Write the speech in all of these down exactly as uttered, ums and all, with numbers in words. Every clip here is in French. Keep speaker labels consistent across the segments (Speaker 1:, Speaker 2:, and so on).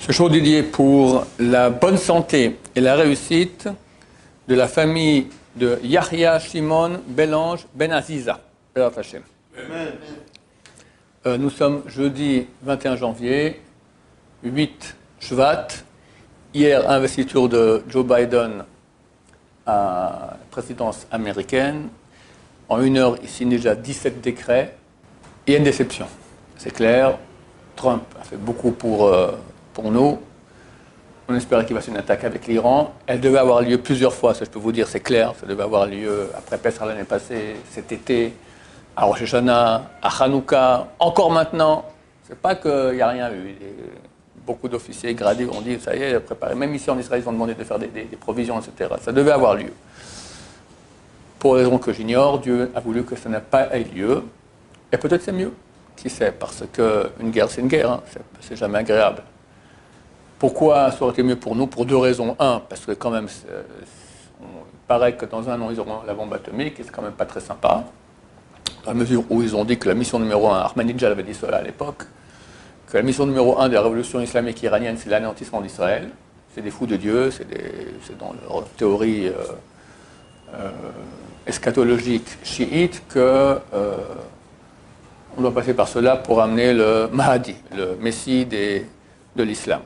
Speaker 1: Ce show dédié pour la bonne santé et la réussite de la famille de Yahya Shimon Belange Ben Aziza. Euh, nous sommes jeudi vingt et un janvier, huit Shvat. Hier, investiture de Joe Biden à la présidence américaine. En une heure, il signe déjà dix-sept décrets. Il y a une déception, c'est clair. Trump a fait beaucoup pour, euh, pour nous. On espérait qu'il fasse une attaque avec l'Iran. Elle devait avoir lieu plusieurs fois, ça je peux vous dire, c'est clair. Ça devait avoir lieu après Pessah l'année passée, cet été, à Rosh Hashanah, à Hanouka, encore maintenant. C'est pas qu'il n'y a rien eu. Beaucoup d'officiers gradés ont dit, ça y est, préparé. Même ici en Israël, ils ont demandé de faire des, des, des provisions, et cetera. Ça devait avoir lieu. Pour des raisons que j'ignore, Dieu a voulu que ça n'ait pas eu lieu. Et peut-être c'est mieux. Qui sait, parce qu'une guerre, c'est une guerre, hein. C'est jamais agréable. Pourquoi ça aurait été mieux pour nous? Pour deux raisons. Un, parce que quand même, on, il paraît que dans un an, ils auront la bombe atomique, et c'est quand même pas très sympa. Dans la mesure où ils ont dit que la mission numéro un, Ahmadinejad avait dit cela à l'époque, que la mission numéro un de la révolution islamique iranienne, c'est l'anéantissement d'Israël. C'est des fous de Dieu, c'est dans leur théorie euh, euh, eschatologique chiite que... Euh, on doit passer par cela pour amener le Mahdi, le Messie des, de l'islam.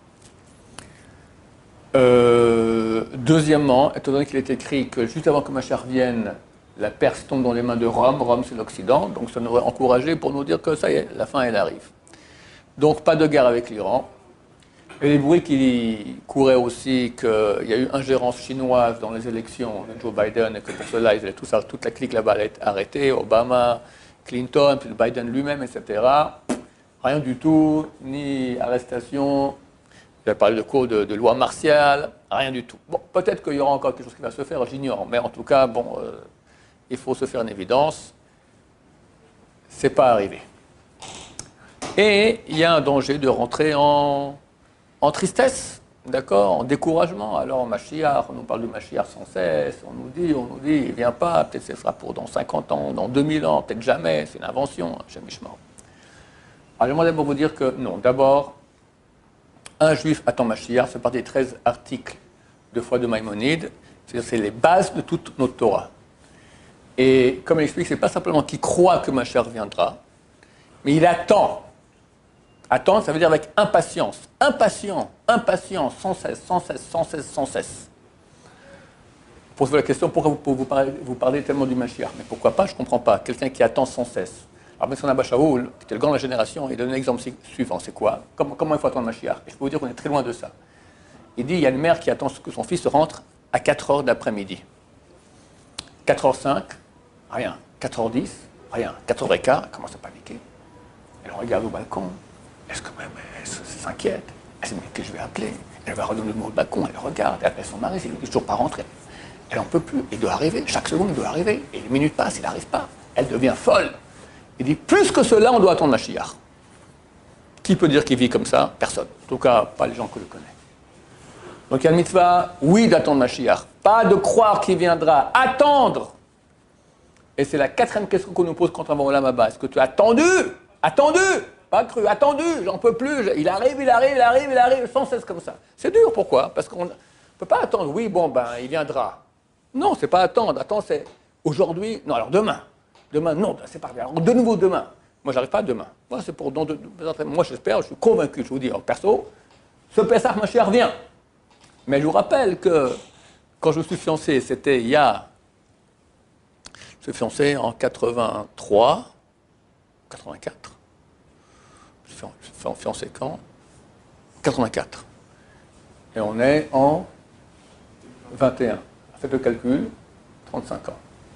Speaker 1: Euh, deuxièmement, étant donné qu'il est écrit que juste avant que Mashiach vienne, la Perse tombe dans les mains de Rome, Rome c'est l'Occident, donc ça nous aurait encouragé pour nous dire que ça y est, la fin elle arrive. Donc pas de guerre avec l'Iran. Et les bruits qui couraient aussi qu'il y a eu ingérence chinoise dans les élections de Joe Biden et que pour cela ils avaient tout ça, toute la clique là-bas arrêtée, Obama, Clinton, puis Biden lui-même, et cetera. Rien du tout, ni arrestation. J'ai parlé de cours de, de loi martiale, rien du tout. Bon, peut-être qu'il y aura encore quelque chose qui va se faire, j'ignore. Mais en tout cas, bon, euh, il faut se faire une évidence. C'est pas arrivé. Et il y a un danger de rentrer en, en tristesse, d'accord, en découragement. Alors, en Mashiach, on nous parle de Mashiach sans cesse, on nous dit, on nous dit, il ne vient pas, peut-être ce sera pour dans cinquante ans, dans deux mille ans, peut-être jamais, c'est une invention, jamais je m'en. Alors, j'aimerais d'abord vous dire que non, d'abord, un juif attend Mashiach, c'est partie des treize articles de foi de Maïmonide, c'est-à-dire c'est les bases de toute notre Torah. Et comme il explique, ce n'est pas simplement qu'il croit que Mashiach viendra, mais il attend. Attendre, ça veut dire avec impatience. Impatient, impatient, sans cesse, sans cesse, sans cesse, sans cesse. Posez-vous la question, pourquoi vous, vous, parlez, vous parlez tellement du Mashiach? Mais pourquoi pas? Je ne comprends pas. Quelqu'un qui attend sans cesse. Alors, M. Abba Shaul, qui était le grand de la génération, il donne un exemple suivant. C'est quoi? Comment, comment il faut attendre le Mashiach? Et je peux vous dire qu'on est très loin de ça. Il dit, il y a une mère qui attend que son fils rentre à quatre heures d'après-midi. quatre heures cinq, rien. quatre heures dix, rien. quatre heures quinze, elle commence à paniquer. Elle regarde au balcon. Est-ce que même elle s'inquiète? Elle se dit, mais que je vais appeler? Elle va redonner le mot au balcon, elle regarde, elle appelle son mari, il ne toujours pas rentrer. Elle n'en peut plus, il doit arriver, chaque seconde il doit arriver. Et les minutes passent, il n'arrive pas. Elle devient folle. Il dit, plus que cela, on doit attendre Mashiach. Qui peut dire qu'il vit comme ça? Personne. En tout cas, pas les gens que je connais. Donc il y a une mitzvah, oui, d'attendre Mashiach. Pas de croire qu'il viendra. Attendre. Et c'est la quatrième question qu'on nous pose quand on va au Olam Haba. Est-ce que tu as attendu? Attendu? Pas cru, attendu, j'en peux plus, il arrive, il arrive, il arrive, il arrive, sans cesse comme ça. C'est dur, pourquoi? Parce qu'on ne peut pas attendre, oui, bon, ben, il viendra. Non, c'est pas attendre, attendre, c'est aujourd'hui, non, alors demain. Demain, non, c'est pas alors de nouveau demain. Moi, j'arrive pas demain. Moi, c'est pour, dans de, de, moi, j'espère, je suis convaincu, je vous dis, en perso, ce Pessah, ma chère, vient. Mais je vous rappelle que, quand je me suis fiancé, c'était il y a, je me suis fiancé en quatre-vingt-trois, quatre-vingt-quatre. Je suis fiancé quand? quatre-vingt-quatre. Et on est en vingt et un. Faites le calcul, trente-cinq ans.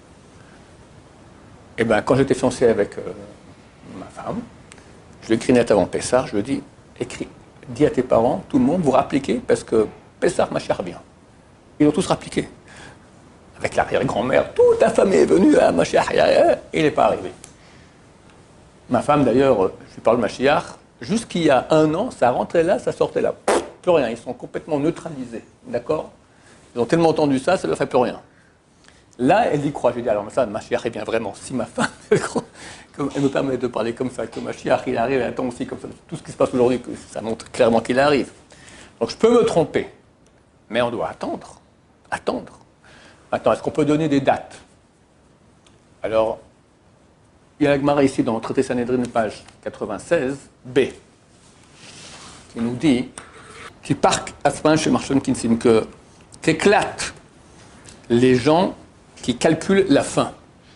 Speaker 1: Et bien, quand j'étais fiancé avec euh, ma femme, je lui écris net avant Pessah, je lui dis, écris, dis à tes parents, tout le monde, vous rappliquez, parce que Pessah, ma chère, vient. Ils ont tous rappliqué. Avec l'arrière-grand-mère, toute la famille est venue, à ma chère, et il n'est pas arrivé. Ma femme, d'ailleurs, je lui parle de Mashiach, jusqu'il y a un an, ça rentrait là, ça sortait là. Pff, plus rien, ils sont complètement neutralisés. D'accord? Ils ont tellement entendu ça, ça ne leur fait plus rien. Là, elle y croit. J'ai dit, alors ça, Mashiach est bien vraiment. Si ma femme, elle croit, comme, elle me permet de parler comme ça, que Mashiach, il arrive, elle attend aussi comme ça. Tout ce qui se passe aujourd'hui, ça montre clairement qu'il arrive. Donc je peux me tromper, mais on doit attendre. Attendre. Maintenant, est-ce qu'on peut donner des dates? Alors, il y a la Gemara ici dans le traité Sanhedrin, page quatre-vingt-seize, B, qui nous dit, qui parque à ce moment chez Marshon Kinsin, que qu'éclatent les gens qui calculent la fin.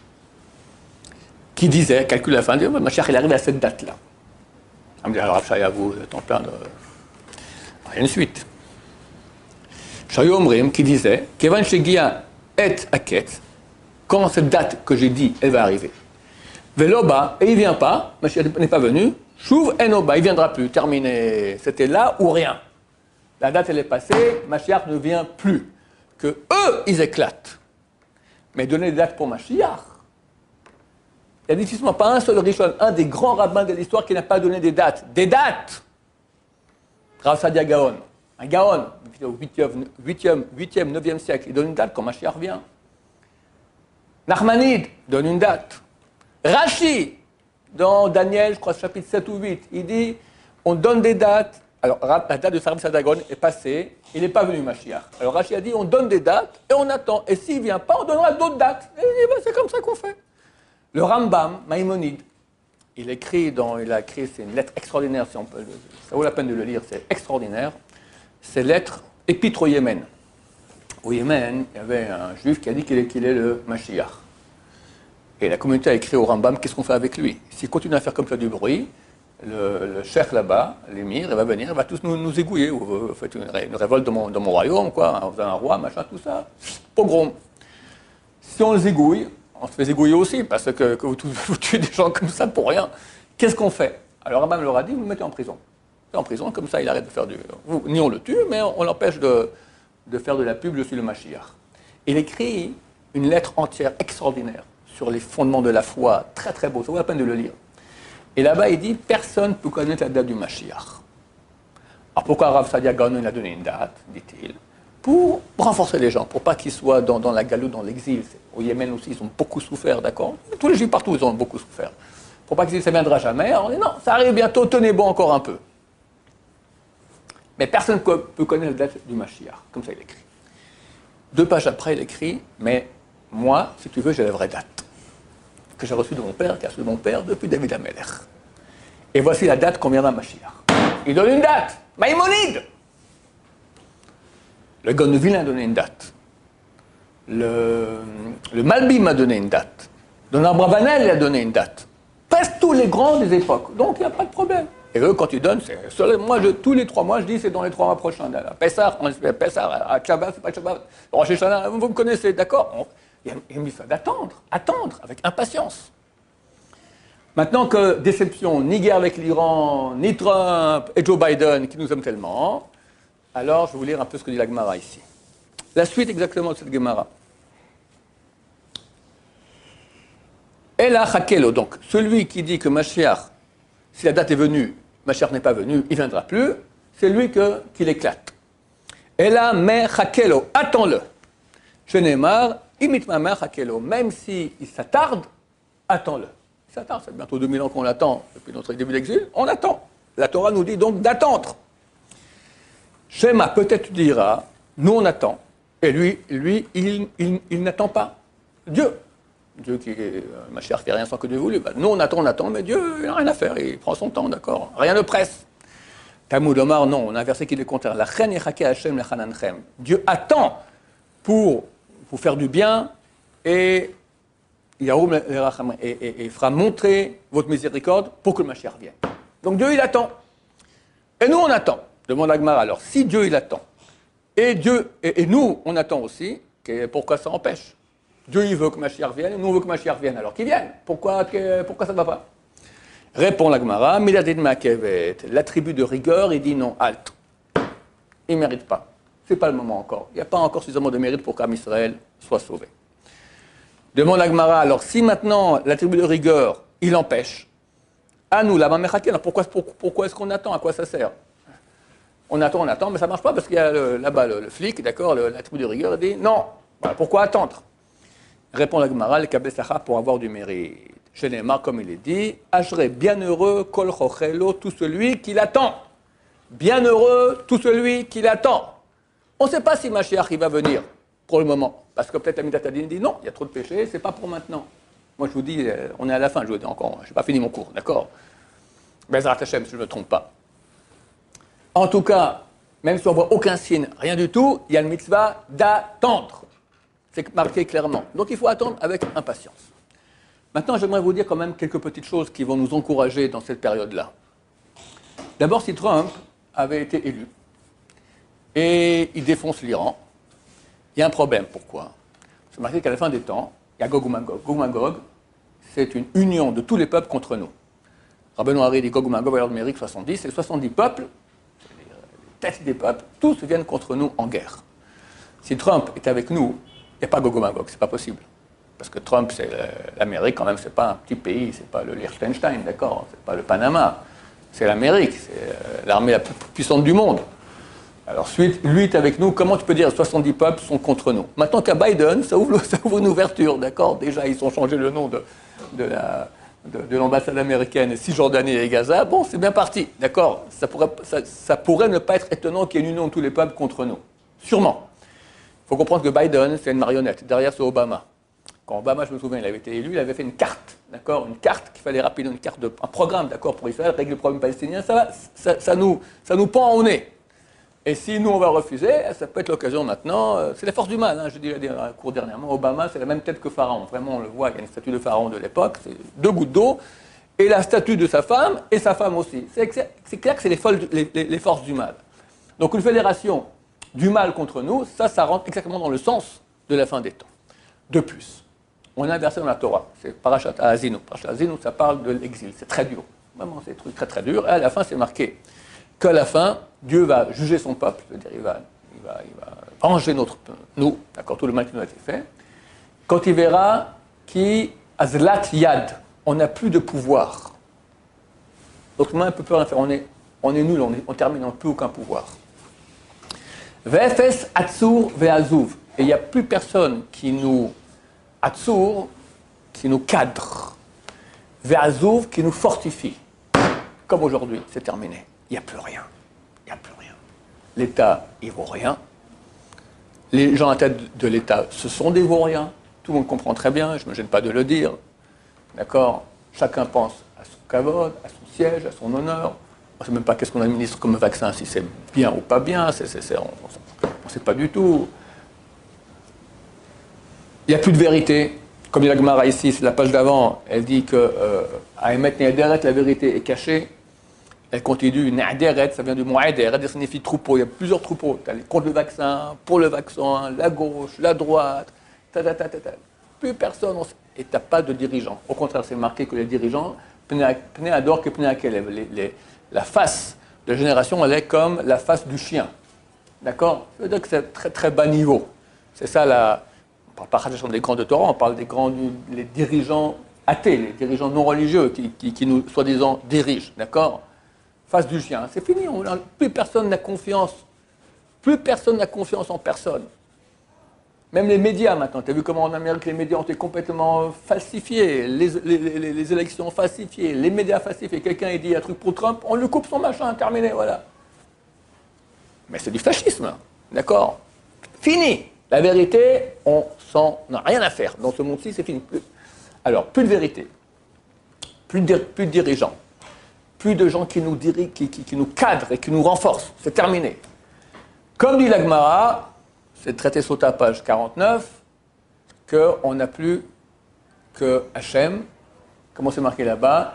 Speaker 1: Qui disaient, calculent la fin, disent, ma chère, il arrive à cette date-là. On me dit, alors, Rav vous êtes en plein de... Rien de suite. Shayu Omrim, qui disait, Kevan Shegia et Aket, quand cette date que j'ai dit, elle va arriver. Veloba, et il ne vient pas, Mashiach n'est pas venu, Chouv Enoba, il ne viendra plus, terminé. C'était là ou rien. La date, elle est passée, Mashiach ne vient plus. Que eux, ils éclatent. Mais donner des dates pour Mashiach, il n'y a difficilement pas un seul Rishon, un des grands rabbins de l'histoire qui n'a pas donné des dates. Des dates! Rav Sadia Gaon, un Gaon, au huitième, neuvième siècle, il donne une date quand Mashiach vient. Nachmanide donne une date. Rashi, dans Daniel, je crois, chapitre sept ou huit, il dit, on donne des dates. Alors, la date de Sarab Sadagon est passée, il n'est pas venu Mashiach. Alors, Rashi a dit, on donne des dates et on attend. Et s'il ne vient pas, on donnera d'autres dates. Et il dit, ben, c'est comme ça qu'on fait. Le Rambam, Maïmonide, il écrit, dans, il a écrit, c'est une lettre extraordinaire, si on peut, ça vaut la peine de le lire, c'est extraordinaire. C'est lettre épître au Yémen. Au Yémen, il y avait un juif qui a dit qu'il est, qu'il est le Mashiach. Et la communauté a écrit au Rambam, qu'est-ce qu'on fait avec lui? S'il continue à faire comme ça du bruit, le, le cheikh là-bas, l'émir, il va venir, il va tous nous, nous égouiller. Vous faites une, ré, une révolte dans mon, dans mon royaume, quoi, vous avez un roi, machin, tout ça. Pogrom. Si on les égouille, on se fait égouiller aussi, parce que, que vous, vous tuez des gens comme ça pour rien. Qu'est-ce qu'on fait? Alors Rambam leur a dit, vous le mettez en prison. En prison, comme ça, il arrête de faire du... Ni on le tue, mais on, on l'empêche de, de faire de la pub, je suis le Mashiach. Il écrit une lettre entière extraordinaire sur les fondements de la foi, très très beau, ça vaut la peine de le lire. Et là-bas, il dit, personne ne peut connaître la date du Mashiach. Alors pourquoi Rav Sadia Gaon il a donné une date, dit-il? Pour renforcer les gens, pour pas qu'ils soient dans, dans la galoute, dans l'exil. Au Yémen aussi, ils ont beaucoup souffert, d'accord? Tous les Juifs partout, ils ont beaucoup souffert. Pour pas qu'ils disent, ça ne viendra jamais. On dit, non, ça arrive bientôt, tenez bon encore un peu. Mais personne ne peut connaître la date du Mashiach, comme ça il écrit. Deux pages après, il écrit, mais moi, si tu veux, j'ai la vraie date que j'ai reçue de mon père, qui a reçu de mon père depuis David Amelech. Et voici la date qu'on viendra Mashiach. Il donne une date, Maïmonide. Le Gaon de Vilna a donné une date. Le, le Malbim a donné une date. Don Abravanel a donné une date. Presque tous les grands des époques. Donc il n'y a pas de problème. Et eux, quand ils donnent, c'est seul, moi, je, tous les trois mois, je dis c'est dans les trois mois prochains. Pessah, on espère Pessah, à Shabbat, c'est pas Shabbat. Rosh Hashanah, vous me connaissez, d'accord? Il me dit ça, d'attendre, attendre, avec impatience. Maintenant que déception, ni guerre avec l'Iran, ni Trump et Joe Biden, qui nous aiment tellement, alors je vais vous lire un peu ce que dit la Gemara ici. La suite exactement de cette Gemara. Ela Chakelo, donc, celui qui dit que Mashiach, si la date est venue, Mashiach n'est pas venu, il ne viendra plus, c'est lui que, qui l'éclate. Ela me Chakelo, attends-le. Shenemar, imit ma mère Chakelo, même s'il s'attarde, attends-le. Il s'attarde, c'est bientôt deux mille ans qu'on l'attend, depuis notre début d'exil, on attend. La Torah nous dit donc d'attendre. Shema, peut-être tu diras, nous on attend. Et lui, lui il, il, il n'attend pas. Dieu. Dieu qui est, ma chère, fait rien sans que Dieu voulu. Ben, nous on attend, on attend, mais Dieu, il n'a rien à faire. Il prend son temps, d'accord? Rien ne presse. Talmud Omar, non, on a un verset qui est le contraire. La chen yechake Hashem lechananechem. Dieu attend pour vous faire du bien et il et, et, et fera montrer votre miséricorde pour que le Mashiach vienne. Donc Dieu, il attend. Et nous, on attend. Demande à Gemara. Alors, si Dieu, il attend, et Dieu, et, et nous, on attend aussi, pourquoi ça empêche? Dieu, il veut que Mashiach vienne, et nous, on veut que Mashiach vienne. Alors qu'il vienne. Pourquoi, que, pourquoi ça ne va pas? Répond la Gemara. Miladid Makevet. L'attribut de rigueur, il dit non, halte. Il ne mérite pas. Ce n'est pas le moment encore. Il n'y a pas encore suffisamment de mérite pour qu'Am Israël soit sauvé. Demande à Gemara. Alors, si maintenant, l'attribut de rigueur, il empêche, à nous, la Mamechake, alors pourquoi, pourquoi, pourquoi est-ce qu'on attend? À quoi ça sert? On attend, on attend, mais ça ne marche pas parce qu'il y a le, là-bas le, le flic, d'accord, l'attribut de rigueur, il dit non. Voilà, pourquoi attendre? Répond la Gemara, le Kabbalah pour avoir du mérite. Je n'ai marre, comme il est dit, Ashrei, bienheureux, kol chochelo, tout celui qui l'attend. Bienheureux, tout celui qui l'attend. On ne sait pas si Mashiach il va venir pour le moment. Parce que peut-être Amidat Adin dit non, il y a trop de péchés, c'est pas pour maintenant. Moi je vous dis, on est à la fin, je vous dis encore, je n'ai pas fini mon cours, d'accord? Bezrat Hashem, si je ne me trompe pas. En tout cas, même si on ne voit aucun signe, rien du tout, il y a le mitzvah d'attendre. C'est marqué clairement. Donc il faut attendre avec impatience. Maintenant, j'aimerais vous dire quand même quelques petites choses qui vont nous encourager dans cette période-là. D'abord, si Trump avait été élu et il défonce l'Iran, il y a un problème. Pourquoi? C'est marqué qu'à la fin des temps, il y a Gog ou Magog. Gog ou Magog, c'est une union de tous les peuples contre nous. Rabbeinu Hari dit Gog ou Magog, valeur numérique soixante-dix, et soixante-dix peuples, les têtes des peuples, tous viennent contre nous en guerre. Si Trump est avec nous, il n'y a pas Gog ou Magog, c'est pas possible. Parce que Trump, c'est l'Amérique quand même, c'est pas un petit pays, c'est pas le Liechtenstein, d'accord, c'est pas le Panama, c'est l'Amérique, c'est l'armée la plus puissante du monde. Alors, suite, lui est avec nous, comment tu peux dire soixante-dix peuples sont contre nous? Maintenant qu'à Biden, ça ouvre, ça ouvre une ouverture, d'accord? Déjà, ils ont changé le nom de, de, la, de, de l'ambassade américaine, Cisjordanie et Gaza. Bon, c'est bien parti, d'accord? Ça pourrait, ça, ça pourrait ne pas être étonnant qu'il y ait une union de tous les peuples contre nous. Sûrement. Il faut comprendre que Biden, c'est une marionnette. Derrière, c'est Obama. Quand Obama, je me souviens, il avait été élu, il avait fait une carte, d'accord? Une carte qu'il fallait rapidement, une carte de, un programme, d'accord, pour Israël, régler le problème palestinien. Ça, va, ça, ça, nous, ça nous pend au nez. Et si nous, on va refuser, ça peut être l'occasion maintenant. Euh, c'est la force du mal, hein, je dis dans la cour dernièrement. Obama, c'est la même tête que Pharaon. Vraiment, on le voit, il y a une statue de Pharaon de l'époque, c'est deux gouttes d'eau, et la statue de sa femme, et sa femme aussi. C'est, c'est clair que c'est les, folles, les, les, les forces du mal. Donc une fédération du mal contre nous, ça, ça rentre exactement dans le sens de la fin des temps. De plus, on a un verset dans la Torah, c'est Parashat Haazinu. Parashat Haazinu, ça parle de l'exil, c'est très dur. Vraiment, c'est des trucs très très durs. Et à la fin, c'est marqué qu'à la fin, Dieu va juger son peuple, c'est-à-dire il va, il va, il va venger notre, nous, d'accord, tout le mal qui nous a été fait, quand il verra qui azlat yad, on n'a plus de pouvoir. Autrement, on ne peut plus rien faire, on est, on est nul, on, est, on termine, on n'a plus aucun pouvoir. Ve'efes atzur ve'azuv, et il n'y a plus personne qui nous atzur, qui nous cadre, ve'azuv, qui nous fortifie. Comme aujourd'hui, c'est terminé. Il n'y a plus rien. Il n'y a plus rien. L'État, il ne vaut rien. Les gens à la tête de l'État, ce sont des vauriens. Tout le monde comprend très bien, je ne me gêne pas de le dire. D'accord? Chacun pense à son kavod, à son siège, à son honneur. On ne sait même pas qu'est-ce qu'on administre comme vaccin, si c'est bien ou pas bien. C'est, c'est, c'est, on ne sait pas du tout. Il n'y a plus de vérité. Comme dit la Gemara ici, c'est la page d'avant, elle dit que euh, à émettre Nehaderet, la vérité est cachée. Elle continue, Nehaderet, ça vient du mot Eder, ça signifie troupeau. Il y a plusieurs troupeaux. Tu as les contre le vaccin, pour le vaccin, la gauche, la droite, ta, ta, ta, ta, ta. Plus personne, et tu n'as pas de dirigeants. Au contraire, c'est marqué que les dirigeants, Pnei Ador que Pnei Akelev, les, les, la face de la génération, elle est comme la face du chien. D'accord? Ça veut dire que c'est très très bas niveau. C'est ça la. On ne parle pas des grands de Torah, on parle des grands, les dirigeants athées, les dirigeants non religieux qui, qui, qui nous, soi-disant, dirigent. D'accord? Face du chien. C'est fini. On a, plus personne n'a confiance. Plus personne n'a confiance en personne. Même les médias maintenant. Tu as vu comment en Amérique les médias ont été complètement falsifiés, les, les, les, les élections falsifiées, les médias falsifiés. Quelqu'un il dit un truc pour Trump, on lui coupe son machin, terminé, voilà. Mais c'est du fascisme, d'accord? Fini. La vérité, on s'en a rien à faire. Dans ce monde-ci, c'est fini. Alors, plus de vérité, plus de, plus de dirigeants, plus de gens qui nous dirigent, qui, qui, qui nous cadrent et qui nous renforcent. C'est terminé. Comme dit la Gemara, c'est traité sur ta page quarante-neuf, qu'on n'a plus que Hachem, comment c'est marqué là-bas,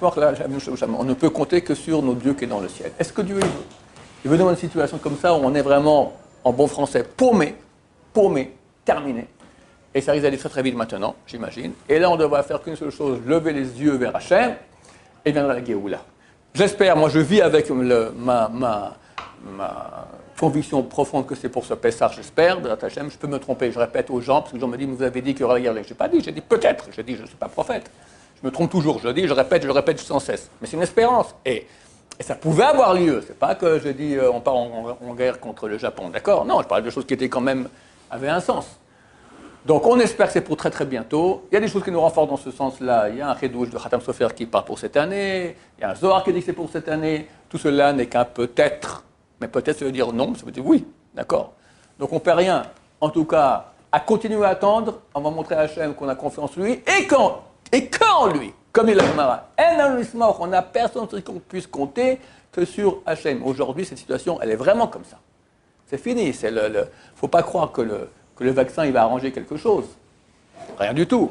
Speaker 1: on ne peut compter que sur nos dieux qui est dans le ciel. Est-ce que Dieu il veut? Il veut dans une situation comme ça où on est vraiment, en bon français, paumé, paumé, terminé. Et ça risque d'aller très très vite maintenant, j'imagine. Et là, on devra faire qu'une seule chose, lever les yeux vers Hachem, et viendra la Géoula. J'espère, moi je vis avec le, ma, ma, ma conviction profonde que c'est pour ce Pessah, j'espère, de Hachem. Je peux me tromper, je répète aux gens, parce que les gens me disent, vous avez dit qu'il y aura la guerre. Je n'ai pas dit, j'ai dit peut-être, j'ai dit, je ne suis pas prophète. Je me trompe toujours, je dis, je répète, je le répète sans cesse. Mais c'est une espérance. Et, et ça pouvait avoir lieu. C'est pas que je dis, euh, on part en, en, en guerre contre le Japon, d'accord? Non, je parle de choses qui étaient quand même, avaient un sens. Donc on espère que c'est pour très très bientôt. Il y a des choses qui nous renforcent dans ce sens-là. Il y a un Chidouche de Khatam Sofer qui part pour cette année. Il y a un Zohar qui dit que c'est pour cette année. Tout cela n'est qu'un peut-être. Mais peut-être ça veut dire non, ça veut dire oui. D'accord. Donc on ne perd rien. En tout cas, à continuer à attendre, on va montrer à Hachem qu'on a confiance en lui. Et quand Et quand lui, comme il l'a dit, on n'a personne sur qui on puisse compter que sur Hachem. Aujourd'hui, cette situation, elle est vraiment comme ça. C'est fini. Il ne faut pas croire que le, que le vaccin il va arranger quelque chose. Rien du tout.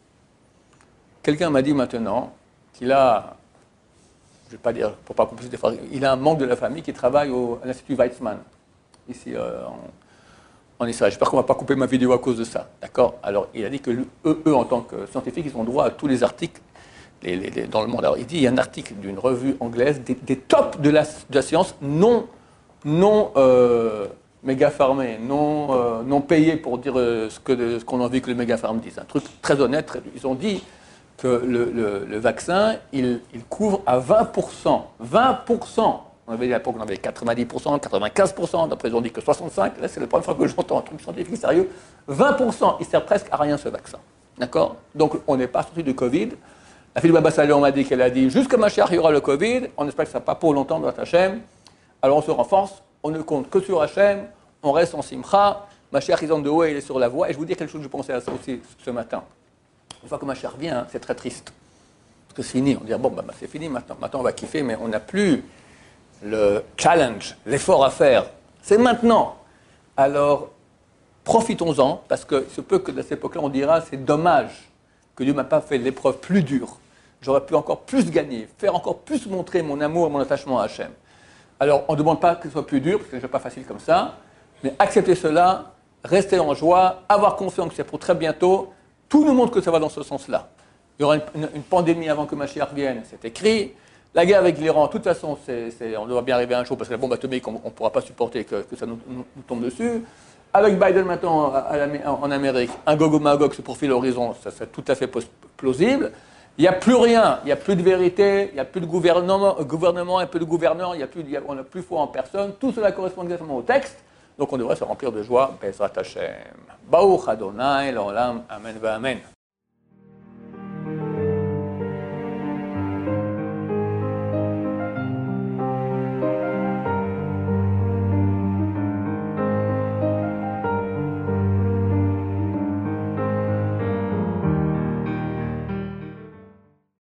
Speaker 1: Quelqu'un m'a dit maintenant qu'il a, je ne vais pas dire, pour pas compliquer, il a un membre de la famille qui travaille au, à l'Institut Weizmann, ici euh, en, en Israël. J'espère qu'on ne va pas couper ma vidéo à cause de ça. D'accord. Alors, il a dit que eux, eux, en tant que scientifiques, ils ont droit à tous les articles les, les, les, dans le monde. Alors, il dit il y a un article d'une revue anglaise, des, des tops de la, de la science non, non euh, méga farmés, non, euh, non payés pour dire euh, ce, que, ce qu'on a envie que les méga farms disent. Un truc très honnête. Très, ils ont dit que le, le, le vaccin, il, il couvre à vingt pour cent. vingt pour cent. On avait dit à l'époque, on avait quatre-vingt-dix pour cent, quatre-vingt-quinze pour cent. D'après, ils ont dit que soixante-cinq pour cent. Là, c'est la première fois que j'entends un truc scientifique sérieux. vingt pour cent. Il sert presque à rien, ce vaccin. D'accord. Donc, on n'est pas sorti du Covid. La fille de Baba Saleh, on m'a dit qu'elle a dit jusqu'à Mashiach, il y aura le Covid. On espère que ça ne sera pas pour longtemps dans Hachem. Alors, on se renforce. On ne compte que sur Hachem. On reste en simcha. Mashiach, ils ont de haut et il est sur la voie. Et je vous dis quelque chose, je pensais à ça aussi ce matin. Une fois que Mashiach revient, hein, c'est très triste. Parce que c'est fini. On dit, bon, bah, bah, c'est fini maintenant. Maintenant, on va kiffer, mais on n'a plus le challenge, l'effort à faire. C'est maintenant. Alors, profitons-en, parce que ce peu que de cette époque-là, on dira, c'est dommage que Dieu ne m'a pas fait l'épreuve plus dure. J'aurais pu encore plus gagner, faire encore plus montrer mon amour et mon attachement à Hachem. Alors, on ne demande pas que ce soit plus dur, parce que ce n'est pas facile comme ça, mais accepter cela, rester en joie, avoir confiance que c'est pour très bientôt. Tout nous montre que ça va dans ce sens-là. Il y aura une, une, une pandémie avant que Mashiach vienne, c'est écrit. La guerre avec l'Iran, de toute façon, c'est, c'est, on doit bien arriver un jour, parce que la bombe atomique, on ne pourra pas supporter que, que ça nous, nous, nous tombe dessus. Avec Biden maintenant à, à la, en Amérique, un Gog Magog se profile à l'horizon, ça c'est tout à fait plausible. Il n'y a plus rien, il n'y a plus de vérité, il n'y a plus de gouvernement, gouvernement, il n'y a plus de gouverneur, il y a plus, il y a, on n'a plus foi en personne. Tout cela correspond exactement au texte. Donc on devrait se remplir de joie. Bezrat Hashem. Baruch Adonai, l'olam, amen, va amen.